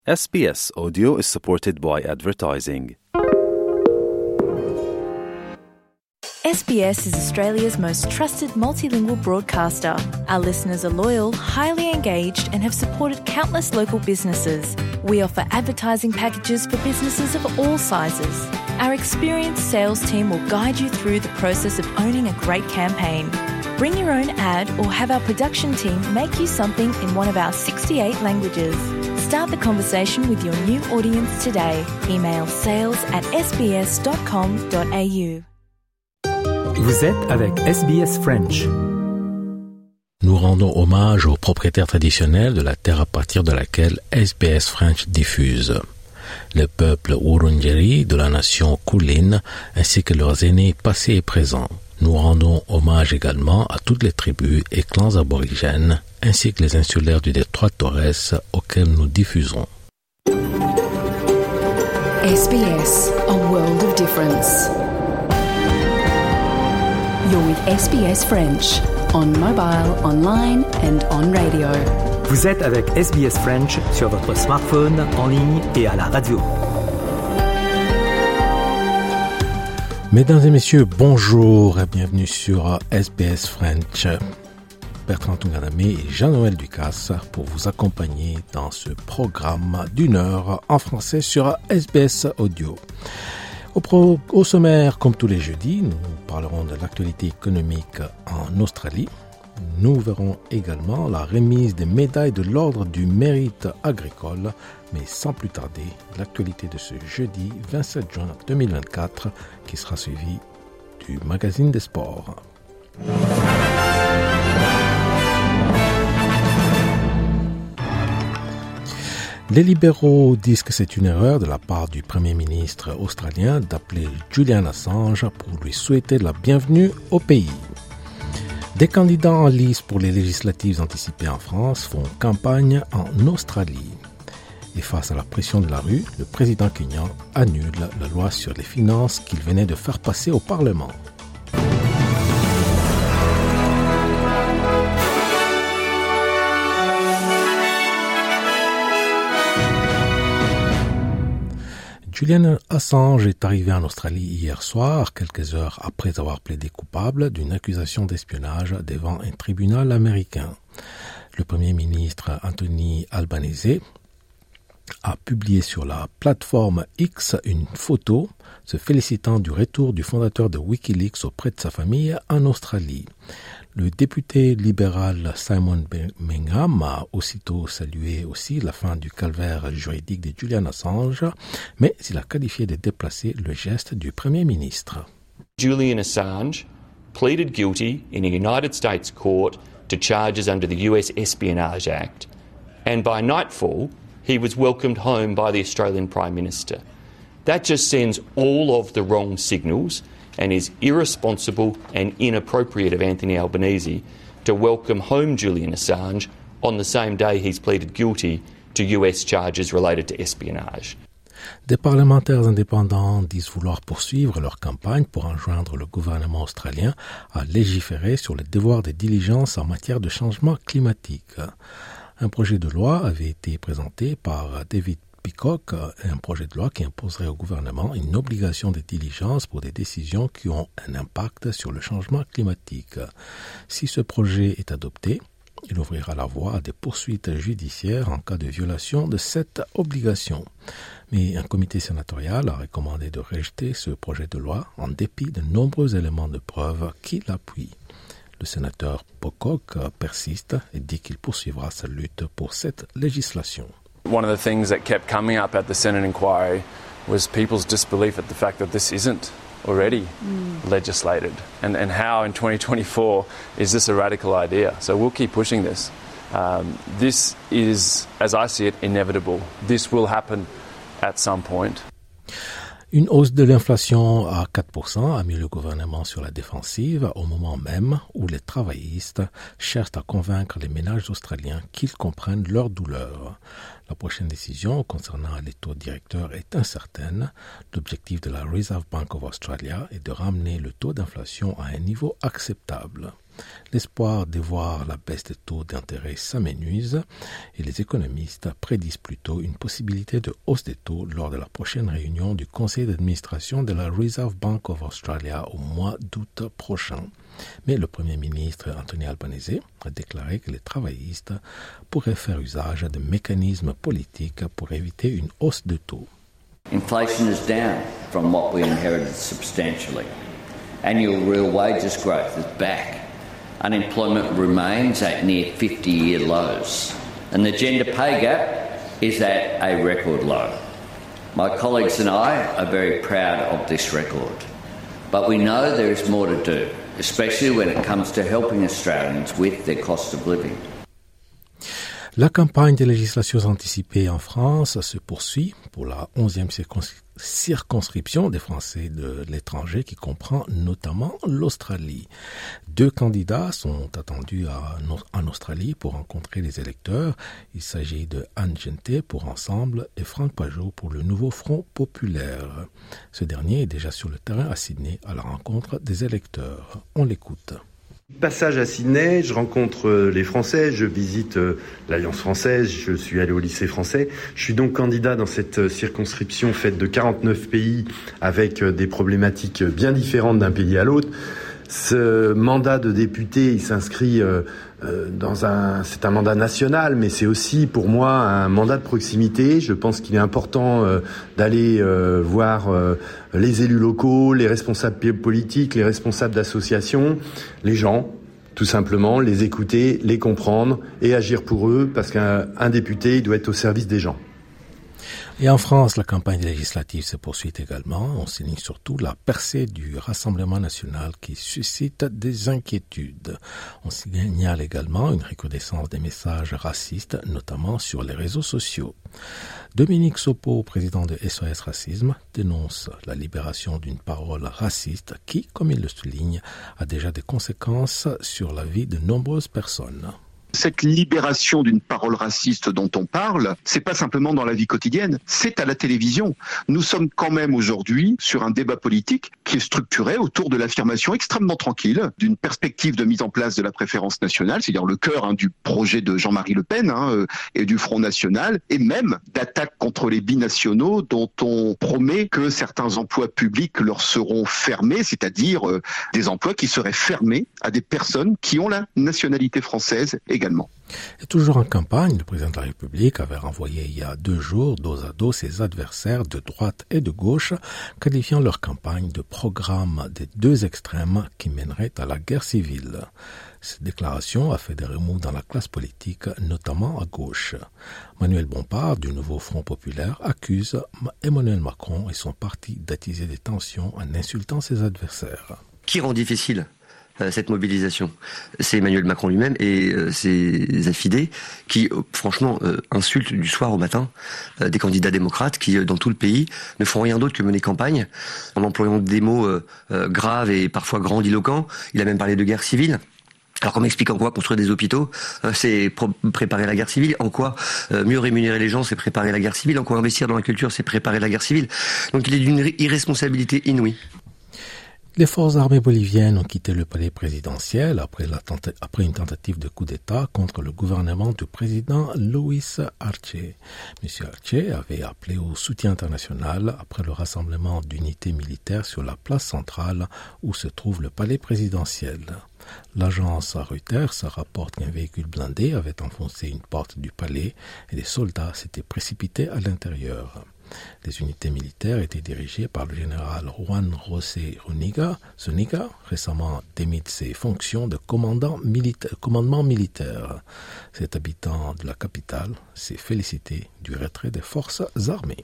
SBS Audio is supported by advertising. SBS is Australia's most trusted multilingual broadcaster. Our listeners are loyal, highly engaged, and have supported countless local businesses. We offer advertising packages for businesses of all sizes. Our experienced sales team will guide you through the process of owning a great campaign. Bring your own ad or have our production team make you something in one of our 68 languages. Start the conversation with your new audience today. Email sales@sbs.com.au. Vous êtes avec SBS French. Nous rendons hommage aux propriétaires traditionnels de la terre à partir de laquelle SBS French diffuse. Le peuple Wurundjeri de la nation Kulin ainsi que leurs aînés passés et présents. Nous rendons hommage également à toutes les tribus et clans aborigènes ainsi que les insulaires du détroit de Torres auxquels nous diffusons. SBS, a world of difference. You're with SBS French, on mobile, online and on radio. Vous êtes avec SBS French sur votre smartphone, en ligne et à la radio. Mesdames et messieurs, bonjour et bienvenue sur SBS French. Bertrand Tunganamé et Jean-Noël Ducasse pour vous accompagner dans ce programme d'une heure en français sur SBS Audio. Au sommaire, comme tous les jeudis, nous parlerons de l'actualité économique en Australie. Nous verrons également la remise des médailles de l'Ordre du mérite agricole, mais sans plus tarder, l'actualité de ce jeudi 27 juin 2024 qui sera suivie du magazine des sports. Les libéraux disent que c'est une erreur de la part du Premier ministre australien d'appeler Julian Assange pour lui souhaiter la bienvenue au pays. Des candidats en lice pour les législatives anticipées en France font campagne en Australie. Et face à la pression de la rue, le président kényan annule la loi sur les finances qu'il venait de faire passer au Parlement. Julian Assange est arrivé en Australie hier soir, quelques heures après avoir plaidé coupable d'une accusation d'espionnage devant un tribunal américain. Le Premier ministre Anthony Albanese a publié sur la plateforme X une photo se félicitant du retour du fondateur de Wikileaks auprès de sa famille en Australie. Le député libéral Simon Bingham a aussitôt salué aussi la fin du calvaire juridique de Julian Assange, mais il a qualifié de déplacé le geste du Premier ministre. Julian Assange pleaded guilty in a United States court to charges under the US Espionage Act, and by nightfall, he was welcomed home by the Australian Prime Minister. That just sends all of the wrong signals and is irresponsible and inappropriate of Anthony Albanese to welcome home Julian Assange on the same day he's pleaded guilty to US charges related to espionage. Des parlementaires indépendants disent vouloir poursuivre leur campagne pour enjoindre le gouvernement australien à légiférer sur les devoirs de diligence en matière de changement climatique. Un projet de loi avait été présenté par David Peacock, un projet de loi qui imposerait au gouvernement une obligation de diligence pour des décisions qui ont un impact sur le changement climatique. Si ce projet est adopté, il ouvrira la voie à des poursuites judiciaires en cas de violation de cette obligation. Mais un comité sénatorial a recommandé de rejeter ce projet de loi en dépit de nombreux éléments de preuve qui l'appuient. Le sénateur Pocock persiste et dit qu'il poursuivra sa lutte pour cette législation. One of the things that kept coming up at the Senate inquiry was people's disbelief at the fact that this isn't already legislated. And how in 2024 is this a radical idea? So we'll keep pushing this. This is, as I see it, inevitable. This will happen at some point. Une hausse de l'inflation à 4% a mis le gouvernement sur la défensive au moment même où les travaillistes cherchent à convaincre les ménages australiens qu'ils comprennent leur douleur. La prochaine décision concernant les taux directeurs est incertaine. L'objectif de la Reserve Bank of Australia est de ramener le taux d'inflation à un niveau acceptable. L'espoir de voir la baisse des taux d'intérêt s'amenuise et les économistes prédisent plutôt une possibilité de hausse des taux lors de la prochaine réunion du conseil d'administration de la Reserve Bank of Australia au mois d'août prochain. Mais le Premier ministre Anthony Albanese a déclaré que les travaillistes pourraient faire usage de mécanismes politiques pour éviter une hausse de taux. Inflation is down from what we inherited substantially. Annual real wages growth is back. Unemployment remains at near 50-year lows. And the gender pay gap is at a record low. My colleagues and I are very proud of this record. But we know there is more to do, especially when it comes to helping Australians with their cost of living. La campagne des législations anticipées en France se poursuit pour la 11e circonscription des Français de l'étranger qui comprend notamment l'Australie. 2 candidats sont attendus en Australie pour rencontrer les électeurs. Il s'agit de Anne Genté pour Ensemble et Franck Pajot pour le Nouveau Front Populaire. Ce dernier est déjà sur le terrain à Sydney à la rencontre des électeurs. On l'écoute. Passage à Sydney, je rencontre les Français, je visite l'Alliance française, je suis allé au lycée français. Je suis donc candidat dans cette circonscription faite de 49 pays avec des problématiques bien différentes d'un pays à l'autre. Ce mandat de député, il s'inscrit c'est un mandat national, mais c'est aussi pour moi un mandat de proximité. Je pense qu'il est important d'aller voir les élus locaux, les responsables politiques, les responsables d'associations, les gens, tout simplement, les écouter, les comprendre et agir pour eux, parce qu'un député, il doit être au service des gens. Et en France, la campagne législative se poursuit également. On souligne surtout la percée du Rassemblement national qui suscite des inquiétudes. On signale également une recrudescence des messages racistes, notamment sur les réseaux sociaux. Dominique Sopo, président de SOS Racisme, dénonce la libération d'une parole raciste qui, comme il le souligne, a déjà des conséquences sur la vie de nombreuses personnes. Cette libération d'une parole raciste dont on parle, c'est pas simplement dans la vie quotidienne, c'est à la télévision. Nous sommes quand même aujourd'hui sur un débat politique qui est structuré autour de l'affirmation extrêmement tranquille d'une perspective de mise en place de la préférence nationale, c'est-à-dire le cœur du projet de Jean-Marie Le Pen et du Front National, et même d'attaques contre les binationaux dont on promet que certains emplois publics leur seront fermés, c'est-à-dire des emplois qui seraient fermés à des personnes qui ont la nationalité française également. Et toujours en campagne, le président de la République avait renvoyé il y a 2 jours dos à dos ses adversaires de droite et de gauche, qualifiant leur campagne de programme des 2 extrêmes qui mèneraient à la guerre civile. Cette déclaration a fait des remous dans la classe politique, notamment à gauche. Manuel Bompard, du Nouveau Front Populaire, accuse Emmanuel Macron et son parti d'attiser des tensions en insultant ses adversaires. Qui rend difficile cette mobilisation? C'est Emmanuel Macron lui-même et ses affidés qui, franchement, insultent du soir au matin des candidats démocrates qui, dans tout le pays, ne font rien d'autre que mener campagne en employant des mots graves et parfois grandiloquents. Il a même parlé de guerre civile. Alors qu'on m'explique en quoi construire des hôpitaux, c'est préparer la guerre civile. En quoi mieux rémunérer les gens, c'est préparer la guerre civile. En quoi investir dans la culture, c'est préparer la guerre civile. Donc il est d'une irresponsabilité inouïe. Les forces armées boliviennes ont quitté le palais présidentiel après une tentative de coup d'État contre le gouvernement du président Luis Arce. M. Arce avait appelé au soutien international après le rassemblement d'unités militaires sur la place centrale où se trouve le palais présidentiel. L'agence Reuters rapporte qu'un véhicule blindé avait enfoncé une porte du palais et des soldats s'étaient précipités à l'intérieur. Les unités militaires étaient dirigées par le général Juan José Zuniga, récemment démis de ses fonctions de commandement militaire. Cet habitant de la capitale s'est félicité du retrait des forces armées.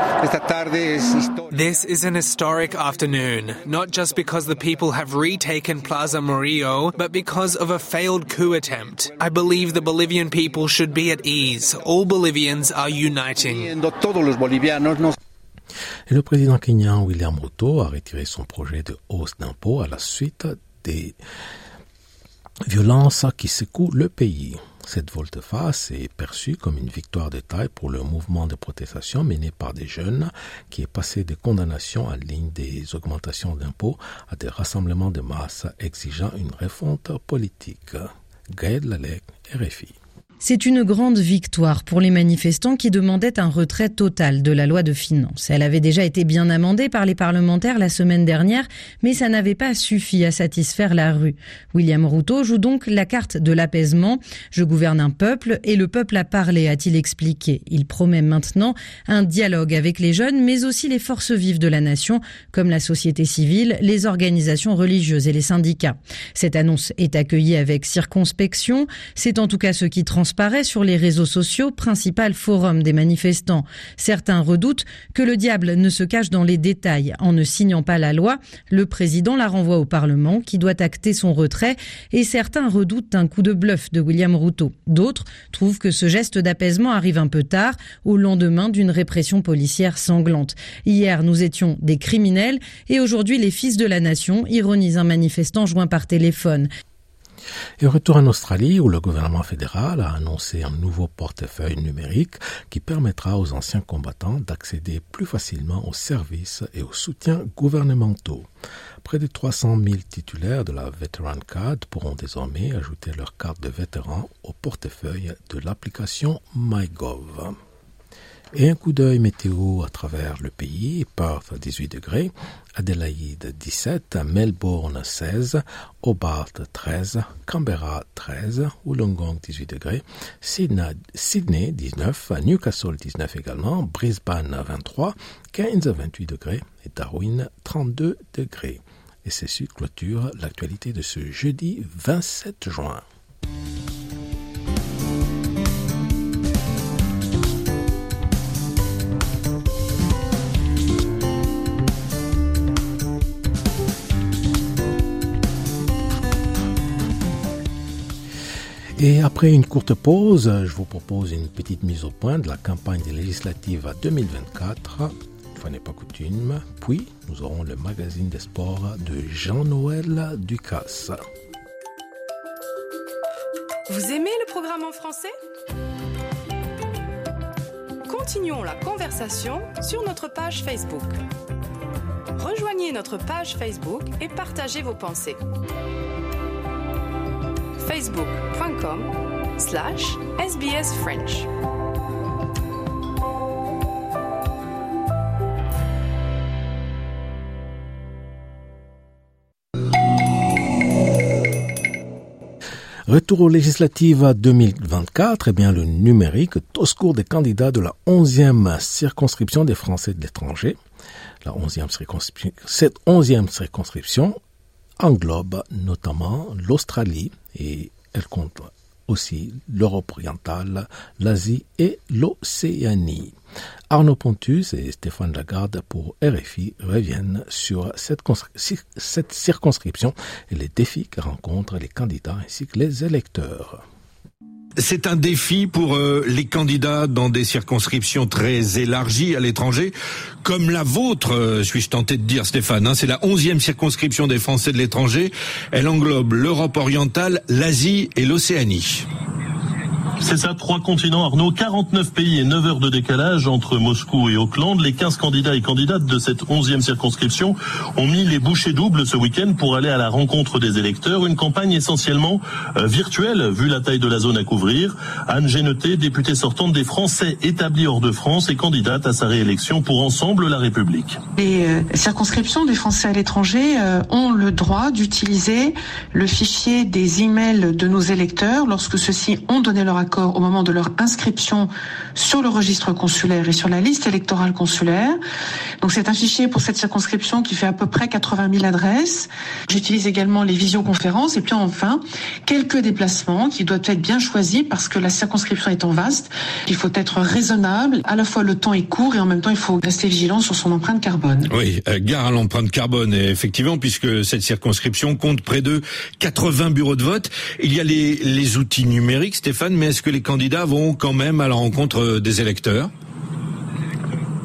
This is an historic afternoon, not just because the people have retaken Plaza Murillo, but because of a failed coup attempt. I believe the Bolivian people should be at ease. All Bolivians are uniting. Et le président kenyan William Ruto a retiré son projet de hausse d'impôts à la suite des violences qui secouent le pays. Cette volte-face est perçue comme une victoire de taille pour le mouvement de protestation mené par des jeunes qui est passé des condamnations en ligne des augmentations d'impôts à des rassemblements de masse exigeant une refonte politique. Gaël Lalec, RFI. C'est une grande victoire pour les manifestants qui demandaient un retrait total de la loi de finances. Elle avait déjà été bien amendée par les parlementaires la semaine dernière, mais ça n'avait pas suffi à satisfaire la rue. William Ruto joue donc la carte de l'apaisement. Je gouverne un peuple et le peuple a parlé, a-t-il expliqué. Il promet maintenant un dialogue avec les jeunes, mais aussi les forces vives de la nation, comme la société civile, les organisations religieuses et les syndicats. Cette annonce est accueillie avec circonspection. C'est en tout cas ce qui transparaît sur les réseaux sociaux, principal forum des manifestants. Certains redoutent que le diable ne se cache dans les détails. En ne signant pas la loi, le président la renvoie au Parlement qui doit acter son retrait et certains redoutent un coup de bluff de William Ruto. D'autres trouvent que ce geste d'apaisement arrive un peu tard, au lendemain d'une répression policière sanglante. Hier, nous étions des criminels et aujourd'hui, les fils de la nation, ironise un manifestant joint par téléphone. Et retour en Australie où le gouvernement fédéral a annoncé un nouveau portefeuille numérique qui permettra aux anciens combattants d'accéder plus facilement aux services et aux soutiens gouvernementaux. Près de 300 000 titulaires de la Veteran Card pourront désormais ajouter leur carte de vétéran au portefeuille de l'application MyGov. Et un coup d'œil météo à travers le pays, Perth 18 degrés, Adélaïde 17, Melbourne 16, Hobart 13, Canberra 13, Wollongong 18 degrés, Sydney 19, Newcastle 19 également, Brisbane 23, Cairns 28 degrés et Darwin 32 degrés. Et ceci clôture l'actualité de ce jeudi 27 juin. Et après une courte pause, je vous propose une petite mise au point de la campagne des législatives à 2024. Une fois n'est pas coutume. Puis, nous aurons le magazine des sports de Jean-Noël Ducasse. Vous aimez le programme en français ? Continuons la conversation sur notre page Facebook. Rejoignez notre page Facebook et partagez vos pensées. facebook.com/SBS French. Retour aux législatives 2024, eh bien le numérique est au secours des candidats de la 11e circonscription des Français de l'étranger. Cette 11e circonscription englobe notamment l'Australie et elle compte aussi l'Europe orientale, l'Asie et l'Océanie. Arnaud Pontus et Stéphane Lagarde pour RFI reviennent sur cette circonscription et les défis que rencontrent les candidats ainsi que les électeurs. C'est un défi pour les candidats dans des circonscriptions très élargies à l'étranger, comme la vôtre, suis-je tenté de dire, Stéphane. C'est la 11e circonscription des Français de l'étranger. Elle englobe l'Europe orientale, l'Asie et l'Océanie. C'est ça, 3 continents, Arnaud, 49 pays et 9 heures de décalage entre Moscou et Auckland. Les 15 candidats et candidates de cette 11e circonscription ont mis les bouchées doubles ce week-end pour aller à la rencontre des électeurs. Une campagne essentiellement virtuelle, vu la taille de la zone à couvrir. Anne Géneté, députée sortante des Français établis hors de France et candidate à sa réélection pour Ensemble la République. Les circonscriptions des Français à l'étranger ont le droit d'utiliser le fichier des emails de nos électeurs lorsque ceux-ci ont donné leur accord au moment de leur inscription sur le registre consulaire et sur la liste électorale consulaire. Donc c'est un fichier pour cette circonscription qui fait à peu près 80 000 adresses. J'utilise également les visioconférences et puis enfin quelques déplacements qui doivent être bien choisis parce que la circonscription étant vaste, il faut être raisonnable. À la fois le temps est court et en même temps il faut rester vigilant sur son empreinte carbone. Oui, gare à l'empreinte carbone, effectivement, puisque cette circonscription compte près de 80 bureaux de vote. Il y a les outils numériques, Stéphane, mais est-ce que les candidats vont quand même à la rencontre des électeurs ?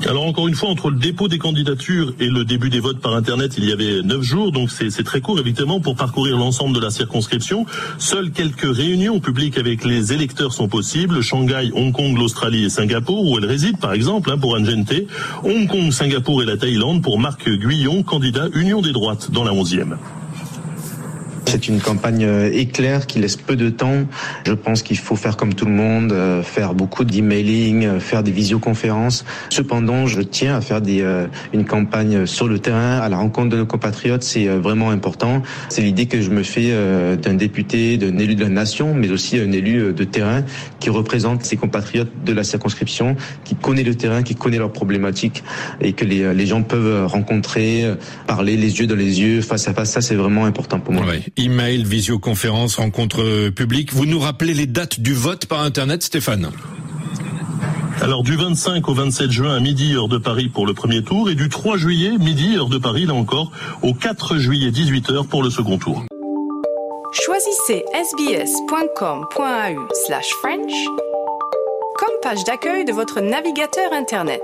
Alors encore une fois, entre le dépôt des candidatures et le début des votes par Internet, il y avait 9 jours, donc c'est très court évidemment pour parcourir l'ensemble de la circonscription. Seules quelques réunions publiques avec les électeurs sont possibles. Shanghai, Hong Kong, l'Australie et Singapour, où elle réside par exemple, pour Anh Gente. Hong Kong, Singapour et la Thaïlande pour Marc Guyon, candidat Union des droites dans la 11e. C'est une campagne éclair qui laisse peu de temps. Je pense qu'il faut faire comme tout le monde, faire beaucoup d'emailing, faire des visioconférences. Cependant, je tiens à faire une campagne sur le terrain, à la rencontre de nos compatriotes. C'est vraiment important. C'est l'idée que je me fais d'un député, d'un élu de la nation, mais aussi un élu de terrain qui représente ses compatriotes de la circonscription, qui connaît le terrain, qui connaît leurs problématiques et que les gens peuvent rencontrer, parler les yeux dans les yeux, face à face. Ça, c'est vraiment important pour moi. Ouais. Email, visioconférence, rencontre publique. Vous nous rappelez les dates du vote par Internet, Stéphane ? Alors du 25 au 27 juin à midi heure de Paris pour le premier tour et du 3 juillet midi heure de Paris là encore au 4 juillet 18h pour le second tour. Choisissez sbs.com.au/French comme page d'accueil de votre navigateur Internet.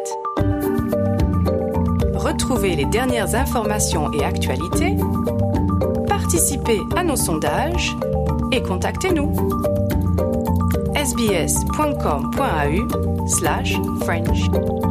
Retrouvez les dernières informations et actualités, participez à nos sondages et contactez-nous. sbs.com.au/French.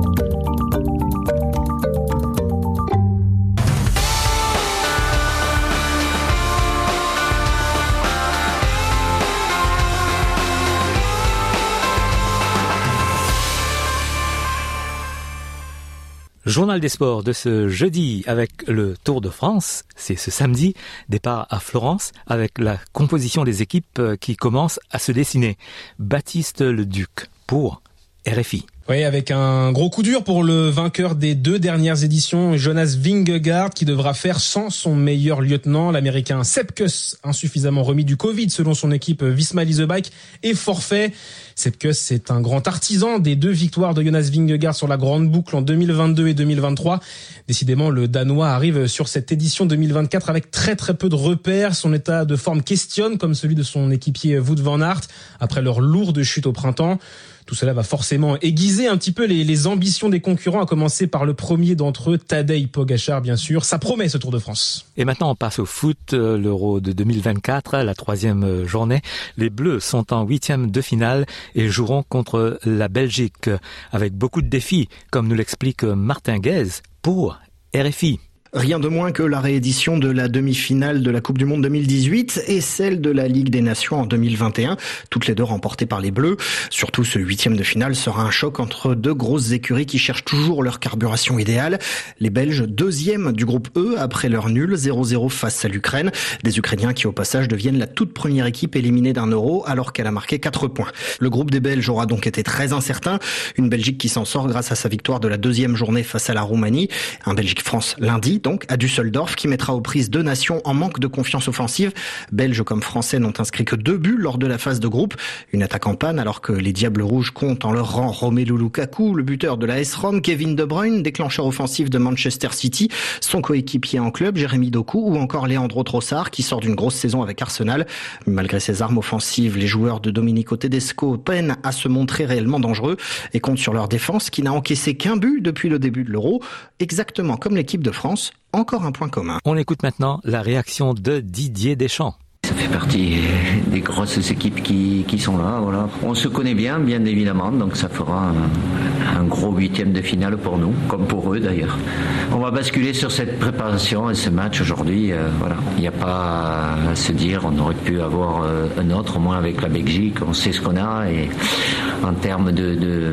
Journal des sports de ce jeudi avec le Tour de France. C'est ce samedi, départ à Florence avec la composition des équipes qui commence à se dessiner. Baptiste Leduc pour RFI. Oui, avec un gros coup dur pour le vainqueur des 2 dernières éditions, Jonas Vingegaard, qui devra faire sans son meilleur lieutenant, l'américain Sepp Kuss, insuffisamment remis du Covid selon son équipe Visma Lease Bike, est forfait. Sepp Kuss, c'est un grand artisan des 2 victoires de Jonas Vingegaard sur la grande boucle en 2022 et 2023. Décidément, le Danois arrive sur cette édition 2024 avec très peu de repères. Son état de forme questionne, comme celui de son équipier Wout van Aert, après leur lourde chute au printemps. Tout cela va forcément aiguiser un petit peu les ambitions des concurrents, à commencer par le premier d'entre eux, Tadej Pogačar, bien sûr. Ça promet ce Tour de France. Et maintenant, on passe au foot, l'Euro de 2024, la 3e journée. Les Bleus sont en 8e de finale et joueront contre la Belgique, avec beaucoup de défis, comme nous l'explique Martin Guez pour RFI. Rien de moins que la réédition de la demi-finale de la Coupe du Monde 2018 et celle de la Ligue des Nations en 2021, toutes les 2 remportées par les Bleus. Surtout, ce 8e de finale sera un choc entre 2 grosses écuries qui cherchent toujours leur carburation idéale. Les Belges, 2e du groupe E, après leur nul 0-0 face à l'Ukraine. Des Ukrainiens qui, au passage, deviennent la toute première équipe éliminée d'un Euro alors qu'elle a marqué 4 points. Le groupe des Belges aura donc été très incertain. Une Belgique qui s'en sort grâce à sa victoire de la 2e journée face à la Roumanie. Un Belgique-France lundi, donc à Düsseldorf, qui mettra aux prises 2 nations en manque de confiance offensive. Belges comme Français n'ont inscrit que 2 buts lors de la phase de groupe. Une attaque en panne alors que les Diables Rouges comptent en leur rang Romelu Lukaku, le buteur de la AS Rome, Kevin De Bruyne, déclencheur offensif de Manchester City, son coéquipier en club, Jérémy Doku, ou encore Leandro Trossard, qui sort d'une grosse saison avec Arsenal. Malgré ses armes offensives, les joueurs de Domenico Tedesco peinent à se montrer réellement dangereux et comptent sur leur défense qui n'a encaissé qu'un but depuis le début de l'Euro, exactement comme l'équipe de France. Encore un point commun. On écoute maintenant la réaction de Didier Deschamps. Ça fait partie des grosses équipes qui sont là. Voilà. On se connaît bien évidemment, donc ça fera un gros 8e de finale pour nous, comme pour eux d'ailleurs. On va basculer sur cette préparation et ce match aujourd'hui. Voilà. Il n'y a pas à se dire on aurait pu avoir un autre, au moins avec la Belgique. On sait ce qu'on a et en termes de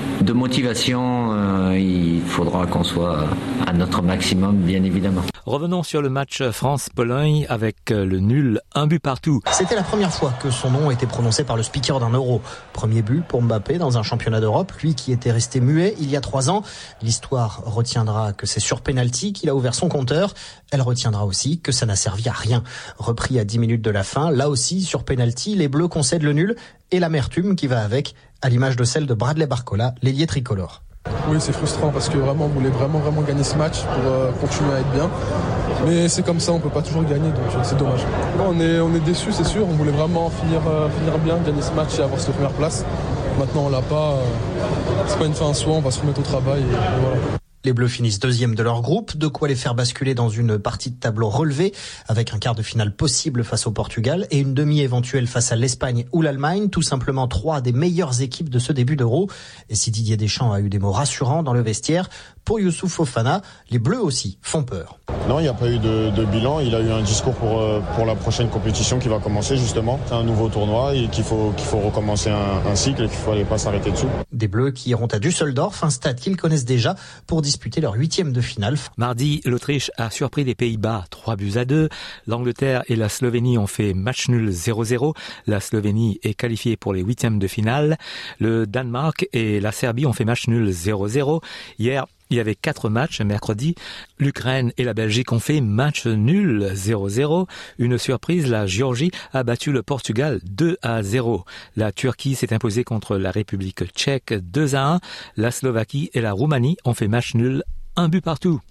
motivation, il faudra qu'on soit à notre maximum, bien évidemment. Revenons sur le match France-Pologne avec le nul 1 but partout. C'était la première fois que son nom était prononcé par le speaker d'un Euro. Premier but pour Mbappé dans un championnat d'Europe, lui qui était resté muet il y a 3 ans. L'histoire retiendra que c'est sur penalty qu'il a ouvert son compteur. Elle retiendra aussi que ça n'a servi à rien. Repris à 10 minutes de la fin, là aussi sur penalty, les Bleus concèdent le nul et l'amertume qui va avec, à l'image de celle de Bradley Barcola, l'ailier tricolore. Oui, c'est frustrant parce que vraiment, on voulait vraiment gagner ce match pour continuer à être bien. Mais c'est comme ça, on peut pas toujours gagner, donc c'est dommage. On est déçus, c'est sûr. On voulait vraiment finir bien, gagner ce match et avoir cette première place. Maintenant on l'a pas, c'est pas une fin en soi, on va se remettre au travail et voilà. Les Bleus finissent deuxième de leur groupe, de quoi les faire basculer dans une partie de tableau relevée, avec un quart de finale possible face au Portugal et une demi éventuelle face à l'Espagne ou l'Allemagne, tout simplement 3 des meilleures équipes de ce début d'Euro. Et si Didier Deschamps a eu des mots rassurants dans le vestiaire, pour Youssouf Fofana, les Bleus aussi font peur. Non, il n'y a pas eu de bilan. Il a eu un discours pour la prochaine compétition qui va commencer justement. C'est un nouveau tournoi et qu'il faut recommencer un cycle et qu'il ne fallait pas s'arrêter dessous. Des Bleus qui iront à Düsseldorf, un stade qu'ils connaissent déjà, pour disputer leur 8e de finale. Mardi, l'Autriche a surpris les Pays-Bas 3-2. L'Angleterre et la Slovénie ont fait match nul 0-0. La Slovénie est qualifiée pour les 8e de finale. Le Danemark et la Serbie ont fait match nul 0-0. Hier, il y avait 4 matchs mercredi. L'Ukraine et la Belgique ont fait match nul 0-0. Une surprise, la Géorgie a battu le Portugal 2-0. La Turquie s'est imposée contre la République tchèque 2-1. La Slovaquie et la Roumanie ont fait match nul 1 but partout.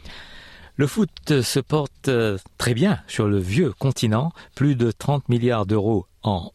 Le foot se porte très bien sur le vieux continent. Plus de 30 milliards d'euros en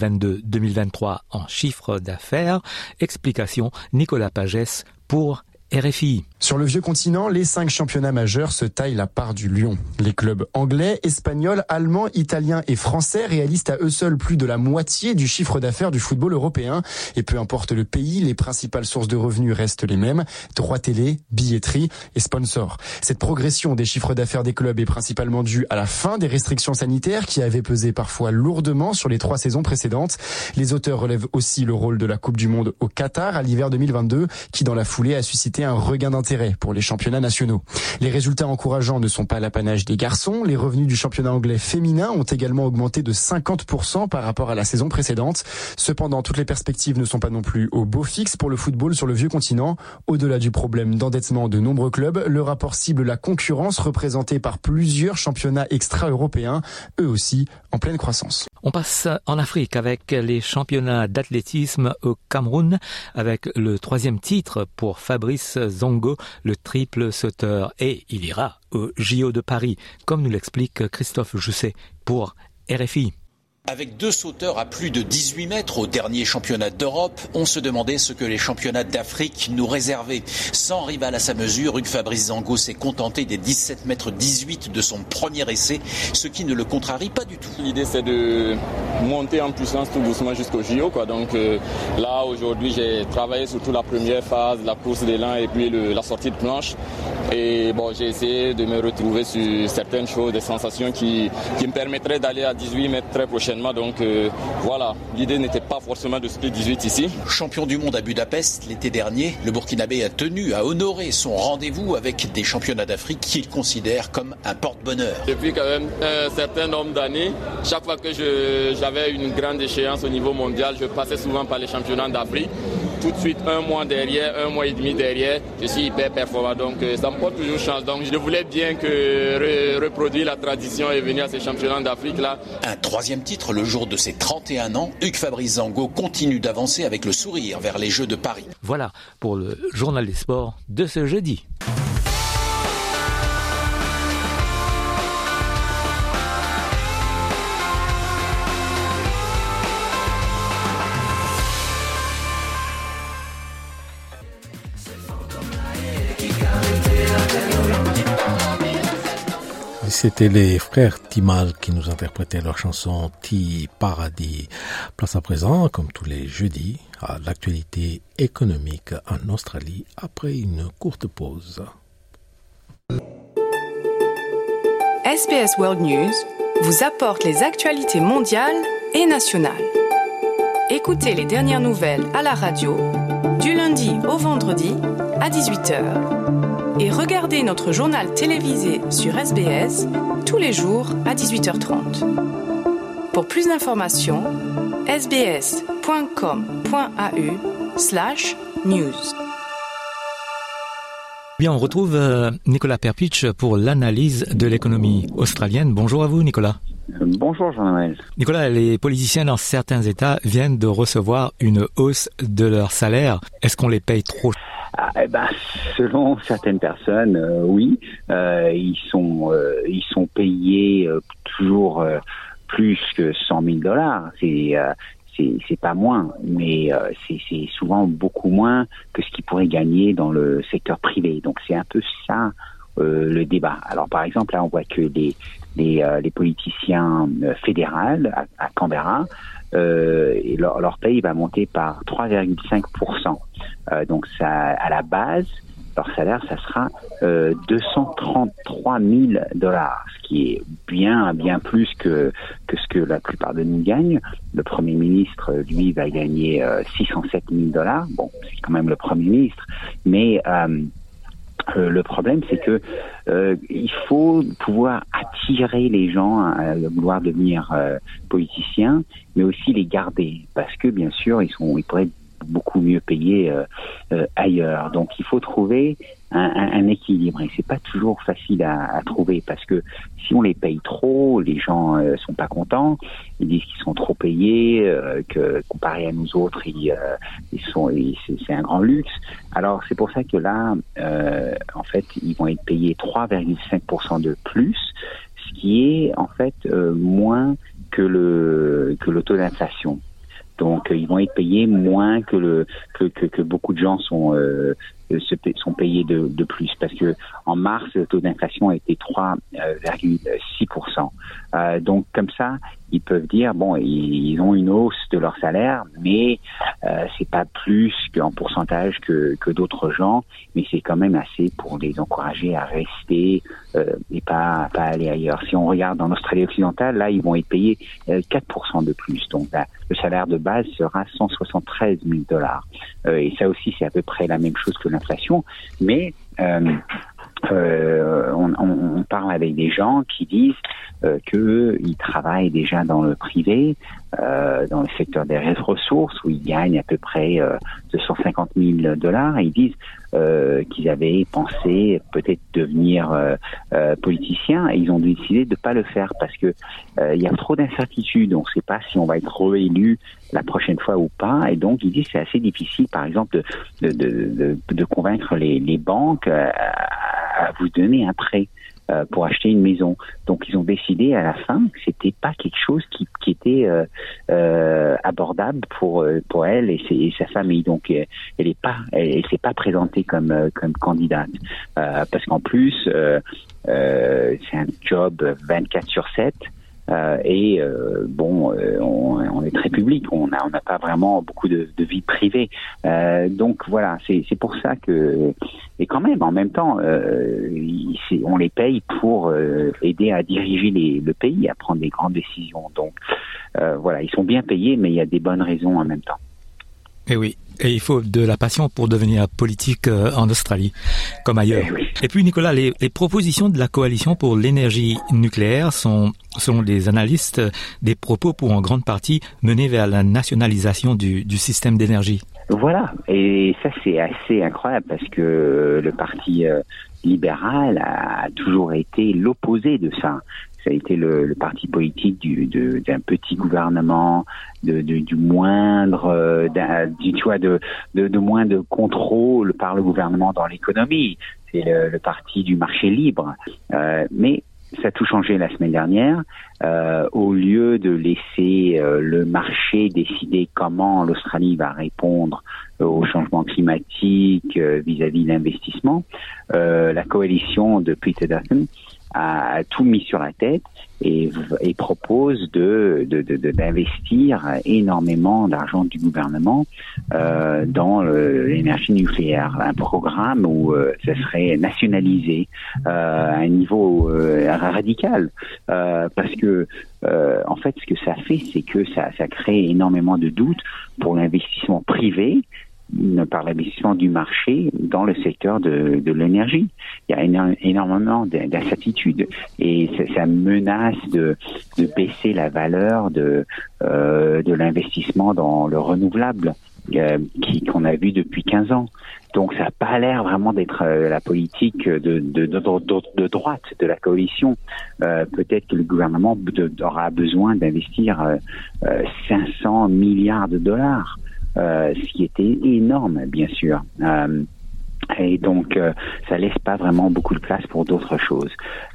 2022-2023 en chiffre d'affaires. Explication Nicolas Pagès pour RFI. Sur le vieux continent, les 5 championnats majeurs se taillent la part du lion. Les clubs anglais, espagnols, allemands, italiens et français réalisent à eux seuls plus de la moitié du chiffre d'affaires du football européen. Et peu importe le pays, les principales sources de revenus restent les mêmes: droits télé, billetterie et sponsors. Cette progression des chiffres d'affaires des clubs est principalement due à la fin des restrictions sanitaires qui avaient pesé parfois lourdement sur les 3 saisons précédentes. Les auteurs relèvent aussi le rôle de la Coupe du Monde au Qatar à l'hiver 2022, qui dans la foulée a suscité un regain d'intérêt pour les championnats nationaux. Les résultats encourageants ne sont pas l'apanage des garçons. Les revenus du championnat anglais féminin ont également augmenté de 50% par rapport à la saison précédente. Cependant, toutes les perspectives ne sont pas non plus au beau fixe pour le football sur le vieux continent. Au-delà du problème d'endettement de nombreux clubs, le rapport cible la concurrence représentée par plusieurs championnats extra-européens, eux aussi en pleine croissance. On passe en Afrique avec les championnats d'athlétisme au Cameroun, avec le 3e titre pour Fabrice Zongo, le triple sauteur. Et il ira au JO de Paris, comme nous l'explique Christophe Jousset pour RFI. Avec 2 sauteurs à plus de 18 mètres au dernier championnat d'Europe, on se demandait ce que les championnats d'Afrique nous réservaient. Sans rival à sa mesure, Hugues Fabrice Zongo s'est contenté des 17 mètres 18 de son premier essai, ce qui ne le contrarie pas du tout. L'idée, c'est de monter en puissance tout doucement jusqu'au JO, quoi. Donc là, aujourd'hui, j'ai travaillé surtout la première phase, la course d'élan et puis la sortie de planche. Et bon, j'ai essayé de me retrouver sur certaines choses, des sensations qui me permettraient d'aller à 18 mètres très prochainement. Donc voilà, l'idée n'était pas forcément de split 18 ici. Champion du monde à Budapest l'été dernier, le Burkinabé a tenu à honorer son rendez-vous avec des championnats d'Afrique qu'il considère comme un porte-bonheur. Depuis quand même un certain nombre d'années, chaque fois que j'avais une grande échéance au niveau mondial, je passais souvent par les championnats d'Afrique. Tout de suite, 1 mois derrière, 1 mois et demi derrière, je suis hyper performant. Donc ça me porte toujours chance. Donc je voulais bien reproduire la tradition et venir à ces championnats d'Afrique-là. Un 3e titre le jour de ses 31 ans, Hugues Fabrice Zongo continue d'avancer avec le sourire vers les Jeux de Paris. Voilà pour le journal des sports de ce jeudi. C'était les frères Timal qui nous interprétaient leur chanson Ti Paradis. Place à présent, comme tous les jeudis, à l'actualité économique en Australie après une courte pause. SBS World News vous apporte les actualités mondiales et nationales. Écoutez les dernières nouvelles à la radio du lundi au vendredi à 18h. Et regardez notre journal télévisé sur SBS tous les jours à 18h30. Pour plus d'informations, sbs.com.au/news. Bien, on retrouve Nicolas Perpich pour l'analyse de l'économie australienne. Bonjour à vous, Nicolas. Bonjour, Jean-Noël. Nicolas, les politiciens dans certains États viennent de recevoir une hausse de leur salaire. Est-ce qu'on les paye trop ? Selon certaines personnes, oui, ils sont payés toujours plus que $100,000. C'est c'est pas moins, mais c'est souvent beaucoup moins que ce qu'ils pourraient gagner dans le secteur privé. Donc c'est un peu ça le débat. Alors par exemple, là on voit que les politiciens fédéraux à Canberra, et leur paye va monter par 3,5%. Donc ça, à la base, leur salaire, ça sera $233 000, ce qui est bien plus que ce que la plupart de nous gagnent. Le Premier ministre, lui, va gagner $607 000. Bon, c'est quand même le Premier ministre, mais le problème, c'est que il faut pouvoir attirer les gens à vouloir devenir politiciens, mais aussi les garder, parce que bien sûr, ils pourraient être beaucoup mieux payés ailleurs. Donc, il faut trouver un équilibre, et c'est pas toujours facile à trouver, parce que si on les paye trop, les gens sont pas contents, ils disent qu'ils sont trop payés, que comparé à nous autres, c'est un grand luxe. Alors c'est pour ça que là, en fait, ils vont être payés 3,5% de plus, ce qui est en fait moins que le taux d'inflation. Donc ils vont être payés moins que beaucoup de gens sont payés de plus, parce que en mars le taux d'inflation était 3,6%. Donc comme ça, ils peuvent dire bon, ils ont une hausse de leur salaire, mais c'est pas plus qu'en pourcentage que d'autres gens, mais c'est quand même assez pour les encourager à rester et pas aller ailleurs. Si on regarde en Australie occidentale, là ils vont être payés 4% de plus. Donc là, le salaire de base sera $173 000. Et ça aussi, c'est à peu près la même chose que l'inflation, mais on parle avec des gens qui disent qu'ils travaillent déjà dans le privé, dans le secteur des ressources, où ils gagnent à peu près $250 000, et ils disent qu'ils avaient pensé peut-être devenir politiciens, et ils ont décidé de pas le faire parce que il y a trop d'incertitudes. On ne sait pas si on va être réélu la prochaine fois ou pas, et donc ils disent que c'est assez difficile, par exemple, de convaincre les banques à vous donner un prêt pour acheter une maison. Donc ils ont décidé à la fin que c'était pas quelque chose qui était abordable pour elle et sa famille. Donc elle s'est pas présentée comme candidate parce qu'en plus c'est un job 24/7. On est très public, on n'a pas vraiment beaucoup de vie privée. Donc voilà, c'est pour ça que, et quand même, en même temps, on les paye pour aider à diriger le pays, à prendre des grandes décisions. Donc voilà, ils sont bien payés, mais il y a des bonnes raisons en même temps. Et oui, et il faut de la passion pour devenir politique en Australie, comme ailleurs. Oui. Et puis Nicolas, les propositions de la coalition pour l'énergie nucléaire sont, selon les analystes, des propos pour en grande partie mener vers la nationalisation du système d'énergie. Voilà, et ça c'est assez incroyable parce que le parti libéral a toujours été l'opposé de ça. Ça a été le parti politique d'un petit gouvernement, du moindre, de moins de contrôle par le gouvernement dans l'économie. C'est le parti du marché libre. Mais ça a tout changé la semaine dernière. Au lieu de laisser le marché décider comment l'Australie va répondre au changement climatique vis-à-vis de l'investissement, la coalition de Peter Dutton a tout mis sur la tête et propose d'investir énormément d'argent du gouvernement dans l'énergie nucléaire, un programme où ça serait nationalisé à un niveau radical, parce que en fait ce que ça fait, c'est que ça crée énormément de doutes pour l'investissement privé par l'investissement du marché dans le secteur de l'énergie. Il y a énormément d'incertitudes et ça menace de baisser la valeur de l'investissement dans le renouvelable qu'on a vu depuis 15 ans. Donc ça n'a pas l'air vraiment d'être la politique de droite de la coalition. Peut-être que le gouvernement aura besoin d'investir 500 milliards de dollars. Ce qui était énorme, bien sûr. Et donc, ça laisse pas vraiment beaucoup de place pour d'autres choses.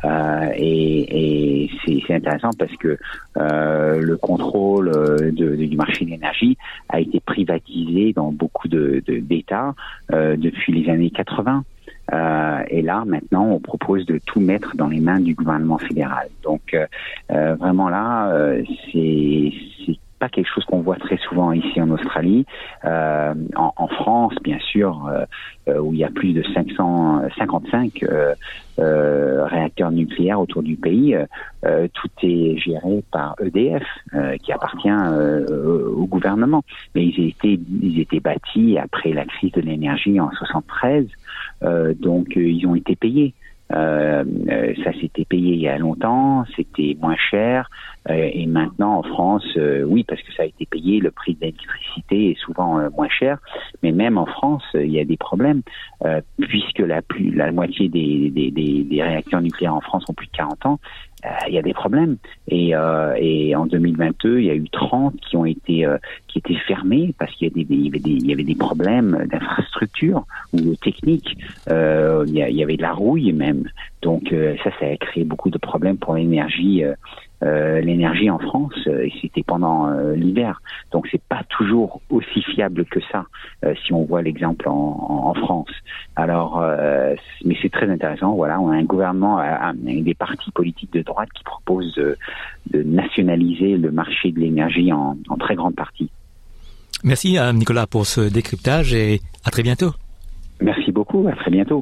Et c'est intéressant parce que le contrôle du marché de l'énergie a été privatisé dans beaucoup d'États depuis les années 80. Et là, maintenant, on propose de tout mettre dans les mains du gouvernement fédéral. Donc, vraiment là, c'est pas quelque chose qu'on voit très souvent ici en Australie. En France, bien sûr, où il y a plus de 555 réacteurs nucléaires autour du pays, tout est géré par EDF, qui appartient au gouvernement. Mais ils étaient bâtis après la crise de l'énergie en 73, donc ils ont été payés. Ça s'était payé il y a longtemps, c'était moins cher, et maintenant en France, oui, parce que ça a été payé, le prix de l'électricité est souvent moins cher, mais même en France, il y a des problèmes, puisque la moitié des réacteurs nucléaires en France ont plus de 40 ans. Il y a des problèmes, et en 2022 il y a eu 30 qui étaient fermés parce qu'il y avait des problèmes d'infrastructure ou techniques. Il y avait de la rouille même, donc ça a créé beaucoup de problèmes pour l'énergie en France, et c'était pendant l'hiver, donc c'est pas toujours aussi fiable que ça si on voit l'exemple en France. Alors mais c'est très intéressant. Voilà, on a un gouvernement avec des partis politiques de droite qui proposent de nationaliser le marché de l'énergie en très grande partie. Merci Nicolas pour ce décryptage et à très bientôt. Merci beaucoup, à très bientôt.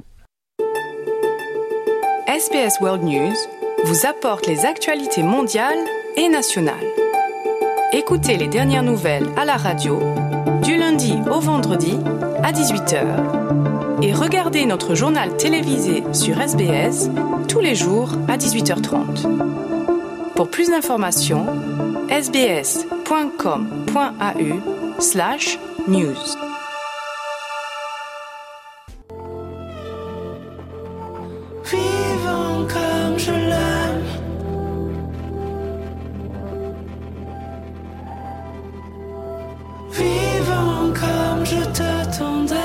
SBS World News vous apporte les actualités mondiales et nationales. Écoutez les dernières nouvelles à la radio du lundi au vendredi à 18h et regardez notre journal télévisé sur SBS tous les jours à 18h30. Pour plus d'informations, sbs.com.au/news. Vivons comme je l'aime. Vivons comme je t'attendais.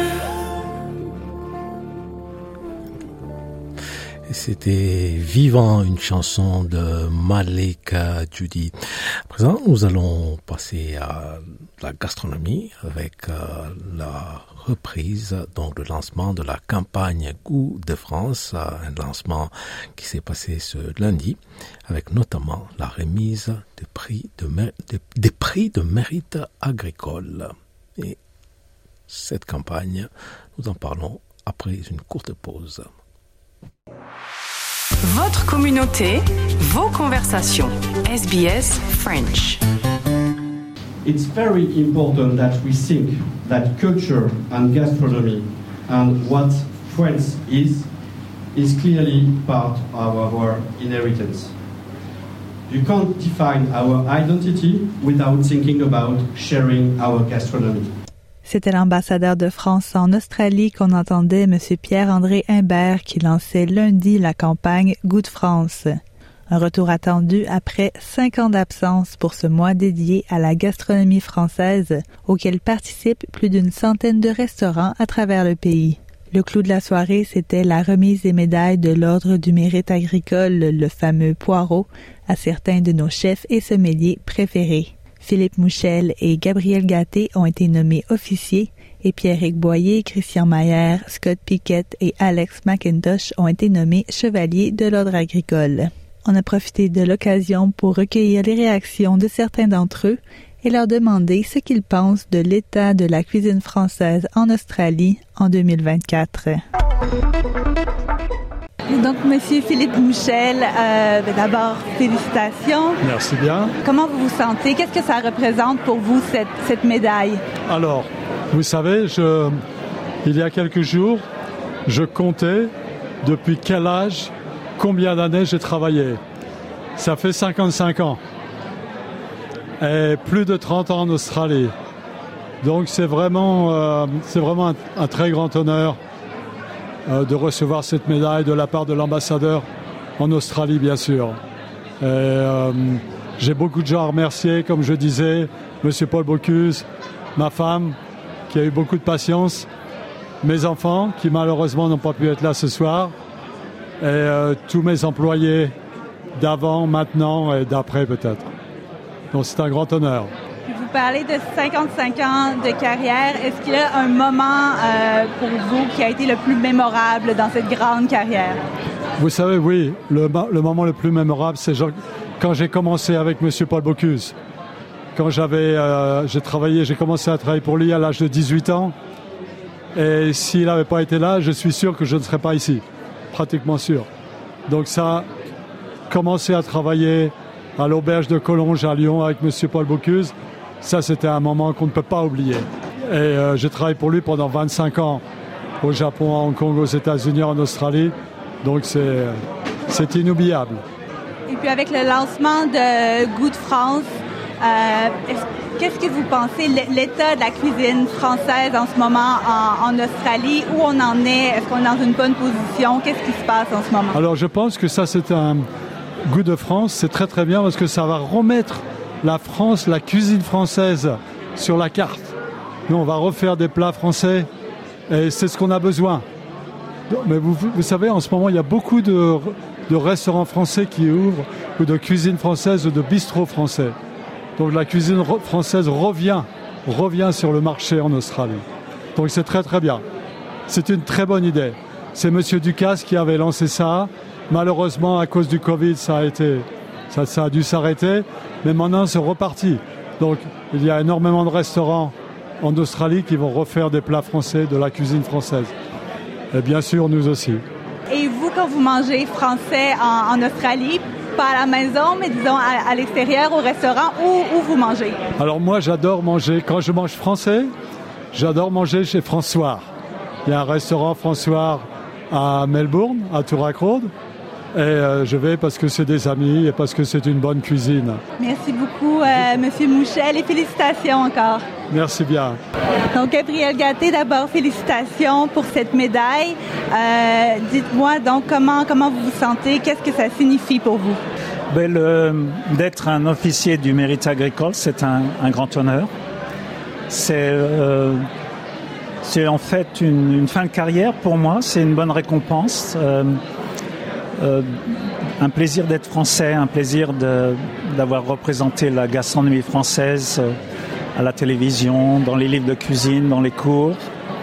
C'était Vivant, une chanson de Malik Judy. À présent, nous allons passer à la gastronomie avec la reprise, donc le lancement de la campagne Goût de France, un lancement qui s'est passé ce lundi, avec notamment la remise des prix de mérite agricole. Et cette campagne, nous en parlons après une courte pause. Votre communauté, vos conversations. SBS French. It's very important that we think that culture and gastronomy and what France is clearly part of our inheritance. You can't define our identity without thinking about sharing our gastronomy. C'était l'ambassadeur de France en Australie qu'on entendait, M. Pierre-André Imbert, qui lançait lundi la campagne Goût de France. Un retour attendu après 5 ans d'absence pour ce mois dédié à la gastronomie française, auquel participent plus d'une centaine de restaurants à travers le pays. Le clou de la soirée, c'était la remise des médailles de l'Ordre du mérite agricole, le fameux poireau, à certains de nos chefs et sommeliers préférés. Philippe Mouchel et Gabriel Gatté ont été nommés officiers et Pierrick Boyer, Christian Mayer, Scott Pickett et Alex McIntosh ont été nommés chevaliers de l'Ordre agricole. On a profité de l'occasion pour recueillir les réactions de certains d'entre eux et leur demander ce qu'ils pensent de l'état de la cuisine française en Australie en 2024. Donc, Monsieur Philippe Mouchel, d'abord, félicitations. Merci bien. Comment vous vous sentez? Qu'est-ce que ça représente pour vous, cette médaille? Alors, vous savez, il y a quelques jours, je comptais depuis quel âge, combien d'années j'ai travaillé. Ça fait 55 ans. Et plus de 30 ans en Australie. Donc, c'est vraiment un très grand honneur de recevoir cette médaille de la part de l'ambassadeur en Australie, bien sûr. J'ai beaucoup de gens à remercier, comme je disais, M. Paul Bocuse, ma femme, qui a eu beaucoup de patience, mes enfants qui malheureusement n'ont pas pu être là ce soir et tous mes employés d'avant, maintenant et d'après peut-être. Donc c'est un grand honneur. Vous parlez de 55 ans de carrière. Est-ce qu'il y a un moment pour vous qui a été le plus mémorable dans cette grande carrière? Vous savez, oui, le moment le plus mémorable, c'est quand j'ai commencé avec M. Paul Bocuse. Quand j'ai commencé à travailler pour lui à l'âge de 18 ans. Et s'il n'avait pas été là, je suis sûr que je ne serais pas ici. Pratiquement sûr. Donc ça, commencer à travailler à l'auberge de Collonges à Lyon avec M. Paul Bocuse, ça c'était un moment qu'on ne peut pas oublier. Et j'ai travaillé pour lui pendant 25 ans au Japon, à Hong Kong, aux États-Unis, en Australie. Donc c'est inoubliable. Et puis avec le lancement de Goût de France, qu'est-ce que vous pensez, l'état de la cuisine française en ce moment en Australie, où on en est? Est-ce qu'on est dans une bonne position? Qu'est-ce qui se passe en ce moment? Alors je pense que ça c'est un Goût de France, c'est très très bien parce que ça va remettre la France, la cuisine française sur la carte. Nous on va refaire des plats français et c'est ce qu'on a besoin. Mais vous savez, en ce moment il y a beaucoup de restaurants français qui ouvrent, ou de cuisine française ou de bistrots français. Donc la cuisine française revient sur le marché en Australie. Donc c'est très très bien. C'est une très bonne idée. C'est M. Ducasse qui avait lancé ça. Malheureusement, à cause du Covid, ça a dû s'arrêter. Mais maintenant, c'est reparti. Donc il y a énormément de restaurants en Australie qui vont refaire des plats français, de la cuisine française. Et bien sûr, nous aussi. Et vous, quand vous mangez français en Australie, pas à la maison, mais disons à l'extérieur, au restaurant, où vous mangez? Alors moi, j'adore manger. Quand je mange français, j'adore manger chez François. Il y a un restaurant François à Melbourne, à Toorak Road. Et je vais parce que c'est des amis et parce que c'est une bonne cuisine. Merci beaucoup, Monsieur Mouchel, et félicitations encore. Merci bien. Donc, Gabriel Gatté, d'abord, félicitations pour cette médaille. Dites-moi donc comment vous vous sentez, qu'est-ce que ça signifie pour vous? D'être un officier du mérite agricole, c'est un grand honneur. C'est en fait une fin de carrière pour moi, c'est une bonne récompense. Un plaisir d'être français, un plaisir d'avoir représenté la gastronomie française à la télévision, dans les livres de cuisine, dans les cours.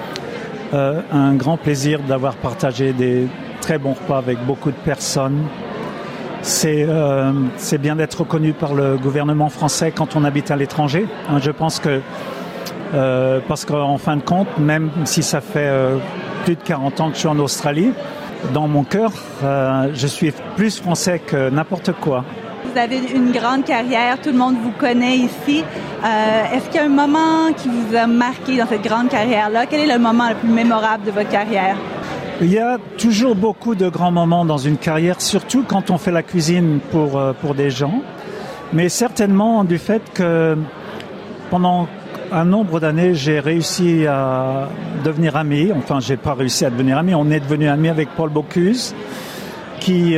Un grand plaisir d'avoir partagé des très bons repas avec beaucoup de personnes. C'est bien d'être reconnu par le gouvernement français quand on habite à l'étranger. Je pense que, parce qu'en fin de compte, même si ça fait plus de 40 ans que je suis en Australie, dans mon cœur, je suis plus français que n'importe quoi. Vous avez une grande carrière, tout le monde vous connaît ici. Est-ce qu'il y a un moment qui vous a marqué dans cette grande carrière-là? Quel est le moment le plus mémorable de votre carrière? Il y a toujours beaucoup de grands moments dans une carrière, surtout quand on fait la cuisine pour des gens. Mais certainement du fait que pendant un nombre d'années, j'ai réussi à devenir ami. Enfin, j'ai pas réussi à devenir ami. On est devenu amis avec Paul Bocuse, qui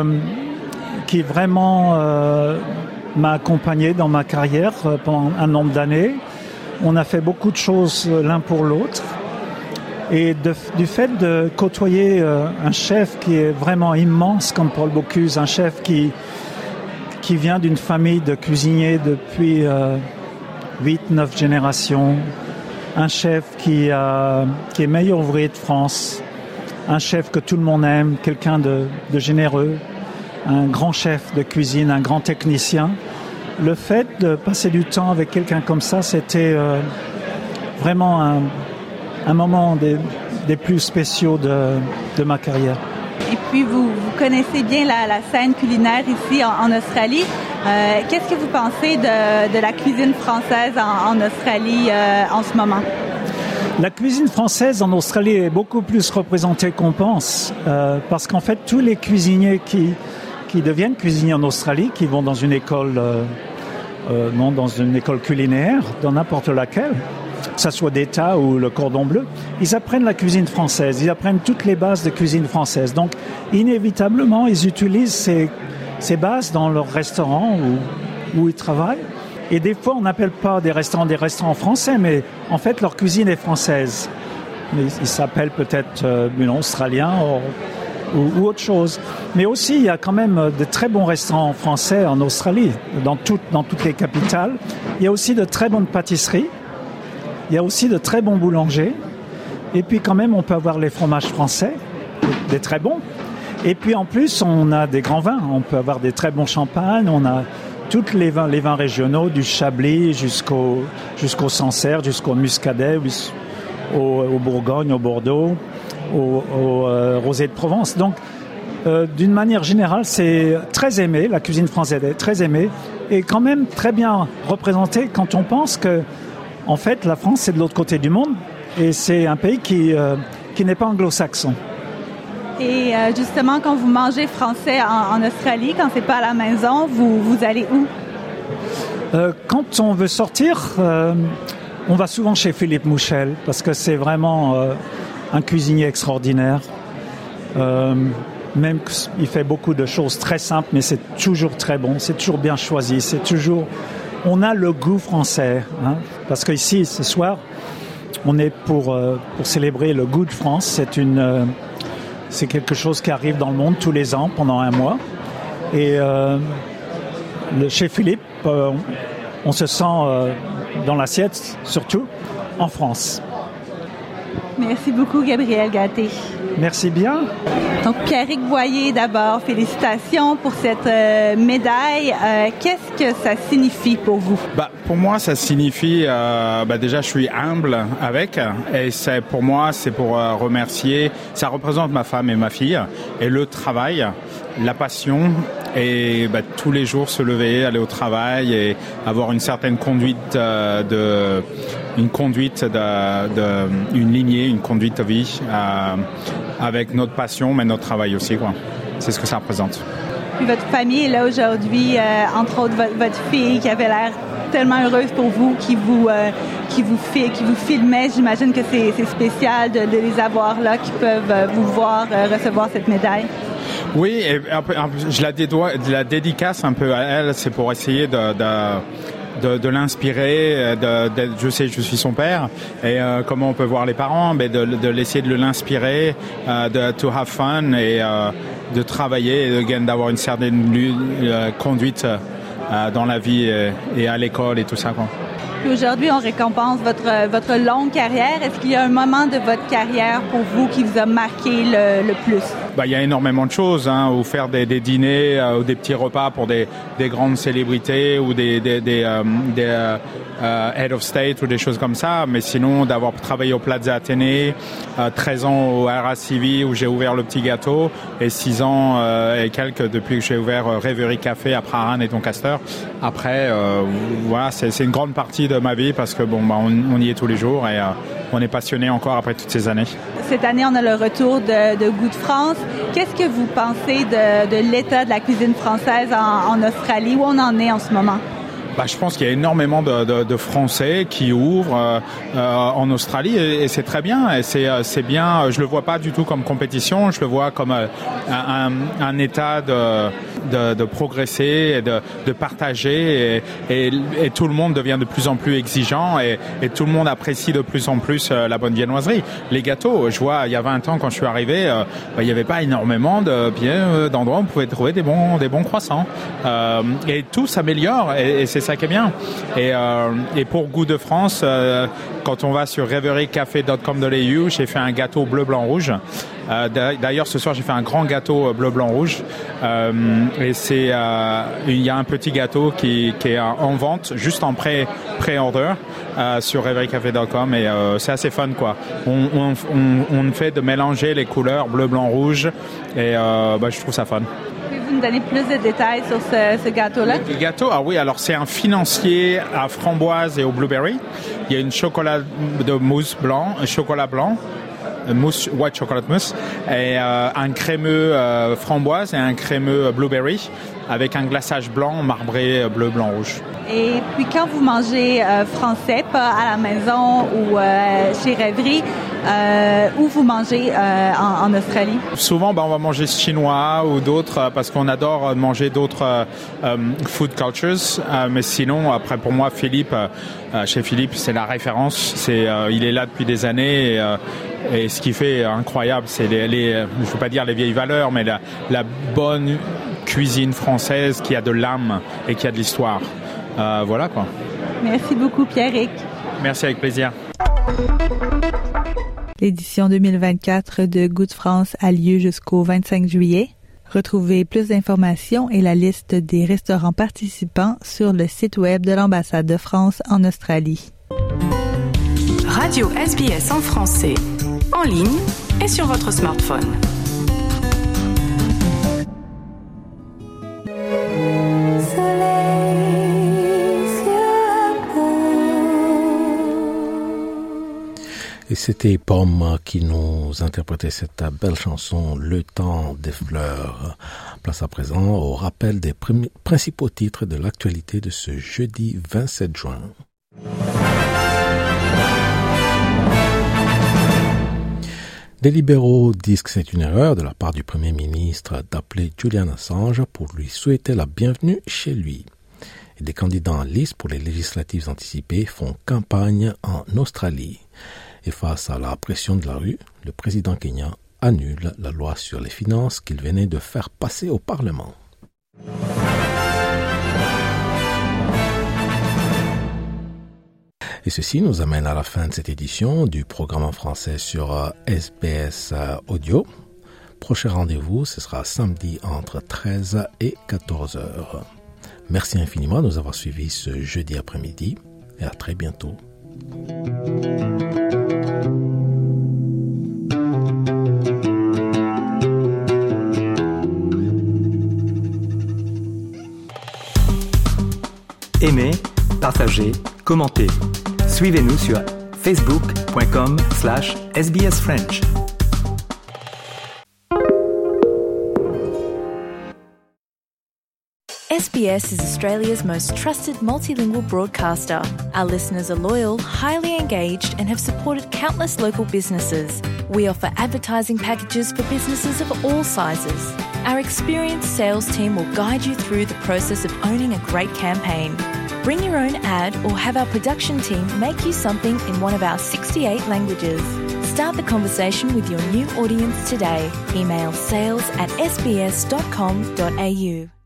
vraiment m'a accompagné dans ma carrière pendant un nombre d'années. On a fait beaucoup de choses l'un pour l'autre. Et du fait de côtoyer un chef qui est vraiment immense comme Paul Bocuse, un chef qui vient d'une famille de cuisiniers depuis 8-9 générations, un chef qui est meilleur ouvrier de France, un chef que tout le monde aime, quelqu'un de généreux, un grand chef de cuisine, un grand technicien. Le fait de passer du temps avec quelqu'un comme ça, c'était vraiment un moment des plus spéciaux de ma carrière. Et puis, vous connaissez bien la scène culinaire ici en Australie. Qu'est-ce que vous pensez de la cuisine française en Australie en ce moment? La cuisine française en Australie est beaucoup plus représentée qu'on pense. Parce qu'en fait, tous les cuisiniers qui deviennent cuisiniers en Australie, qui vont dans une école, dans une école culinaire, dans n'importe laquelle, que ce soit d'État ou le Cordon Bleu, ils apprennent la cuisine française, ils apprennent toutes les bases de cuisine française. Donc, inévitablement, ils utilisent ces bases dans leur restaurant où ils travaillent. Et des fois, on n'appelle pas des restaurants français, mais en fait, leur cuisine est française. mais il s'appelle peut-être australien ou autre chose. Mais aussi, il y a quand même de très bons restaurants français en Australie, dans toutes les capitales. Il y a aussi de très bonnes pâtisseries. Il y a aussi de très bons boulangers. Et puis quand même, on peut avoir les fromages français, des très bons. Et puis en plus, on a des grands vins. On peut avoir des très bons champagnes. On a tous les vins régionaux, du Chablis jusqu'au Sancerre, jusqu'au Muscadet, au Bourgogne, au Bordeaux, au Rosé de Provence. Donc, d'une manière générale, c'est très aimé. La cuisine française est très aimée et quand même très bien représentée quand on pense que, en fait, la France, c'est de l'autre côté du monde et c'est un pays qui n'est pas anglo-saxon. Et justement, quand vous mangez français en Australie, quand c'est pas à la maison, vous allez où? Quand on veut sortir, on va souvent chez Philippe Mouchel parce que c'est vraiment un cuisinier extraordinaire. Même qu'il fait beaucoup de choses très simples, mais c'est toujours très bon, c'est toujours bien choisi, c'est toujours... On a le goût français, hein, parce qu'ici, ce soir, on est pour célébrer le goût de France. C'est quelque chose qui arrive dans le monde tous les ans pendant un mois. Et chez Philippe, on se sent dans l'assiette, surtout en France. Merci beaucoup, Gabriel Gâté. Merci bien. Donc, Pierrick Boyer, d'abord, félicitations pour cette médaille. Qu'est-ce que ça signifie pour vous? Pour moi, ça signifie, déjà, je suis humble avec. Et pour moi, c'est pour remercier. Ça représente ma femme et ma fille. Et le travail, la passion. Et tous les jours se lever, aller au travail et avoir une certaine conduite une lignée, une conduite de vie avec notre passion, mais notre travail aussi, quoi. C'est ce que ça représente. Puis votre famille est là aujourd'hui, entre autres votre fille qui avait l'air tellement heureuse pour vous, qui vous filmait. J'imagine que c'est spécial de les avoir là, qui peuvent vous voir recevoir cette médaille. Oui, et je la dédicace un peu à elle, c'est pour essayer de l'inspirer, je sais, je suis son père, et comment on peut voir les parents, mais de l'essayer de l'inspirer, to have fun, et de travailler, et d'avoir une certaine conduite dans la vie et à l'école et tout ça, quoi. Aujourd'hui, on récompense votre longue carrière. Est-ce qu'il y a un moment de votre carrière pour vous qui vous a marqué le plus? Il y a énormément de choses, ou faire des dîners ou des petits repas pour des grandes célébrités ou des head of state ou des choses comme ça. Mais sinon, d'avoir travaillé au Plaza Athénée, 13 ans au RACV où j'ai ouvert le petit gâteau, et 6 ans et quelques depuis que j'ai ouvert Rêverie Café à Prahran et Doncaster. Après, voilà, c'est une grande partie de ma vie parce que on y est tous les jours et on est passionné encore après toutes ces années. Cette année, on a le retour de Goût de France. Qu'est-ce que vous pensez de l'état de la cuisine française en Australie? Où on en est en ce moment? Je pense qu'il y a énormément de Français qui ouvrent en Australie et c'est très bien. Et c'est bien. Je le vois pas du tout comme compétition. Je le vois comme un état de progresser, et de partager et tout le monde devient de plus en plus exigeant et tout le monde apprécie de plus en plus la bonne viennoiserie. Les gâteaux, je vois, il y a 20 ans quand je suis arrivé, il n'y avait pas énormément d'endroits où on pouvait trouver des bons croissants. Et tout s'améliore et c'est ça qui est bien. Et pour Goût de France, quand on va sur rêveriecafé.com.au, j'ai fait un gâteau bleu, blanc, rouge. D'ailleurs, ce soir, j'ai fait un grand gâteau bleu, blanc, rouge. Et il y a un petit gâteau qui est en vente, juste en pré-order, sur rêveriecafé.com et c'est assez fun, quoi. On fait de mélanger les couleurs bleu, blanc, rouge et je trouve ça fun. Pouvez-vous nous donner plus de détails sur ce gâteau-là? Le gâteau, oui, alors c'est un financier à framboise et au blueberry. Il y a une chocolat de mousse blanc, un chocolat blanc, mousse, white chocolate mousse, et un crémeux framboise et un crémeux blueberry avec un glaçage blanc marbré bleu, blanc, rouge. Et puis quand vous mangez français, pas à la maison ou chez Rêverie, Où vous mangez en Australie? Souvent, on va manger chinois ou d'autres parce qu'on adore manger d'autres food cultures. Mais sinon, après, pour moi, Philippe, chez Philippe, c'est la référence. Il est là depuis des années et ce qui fait incroyable, c'est je ne veux pas dire les vieilles valeurs, mais la bonne cuisine française qui a de l'âme et qui a de l'histoire. Voilà quoi. Merci beaucoup, Pierrick. Merci, avec plaisir. L'édition 2024 de Good France a lieu jusqu'au 25 juillet. Retrouvez plus d'informations et la liste des restaurants participants sur le site web de l'ambassade de France en Australie. Radio SBS en français, en ligne et sur votre smartphone. Et c'était Pomme qui nous interprétait cette belle chanson, Le temps des fleurs. Place à présent au rappel des principaux titres de l'actualité de ce jeudi 27 juin. Des libéraux disent que c'est une erreur de la part du Premier ministre d'appeler Julian Assange pour lui souhaiter la bienvenue chez lui. Et des candidats en liste pour les législatives anticipées font campagne en Australie. Et face à la pression de la rue, le président kenyan annule la loi sur les finances qu'il venait de faire passer au Parlement. Et ceci nous amène à la fin de cette édition du programme en français sur SBS Audio. Prochain rendez-vous, ce sera samedi entre 13 et 14 heures. Merci infiniment de nous avoir suivis ce jeudi après-midi et à très bientôt. Aimez, partagez, commentez. Suivez-nous sur facebook.com/sbsfrench. SBS is Australia's most trusted multilingual broadcaster. Our listeners are loyal, highly engaged, and have supported countless local businesses. We offer advertising packages for businesses of all sizes. Our experienced sales team will guide you through the process of owning a great campaign. Bring your own ad or have our production team make you something in one of our 68 languages. Start the conversation with your new audience today. Email sales@sbs.com.au.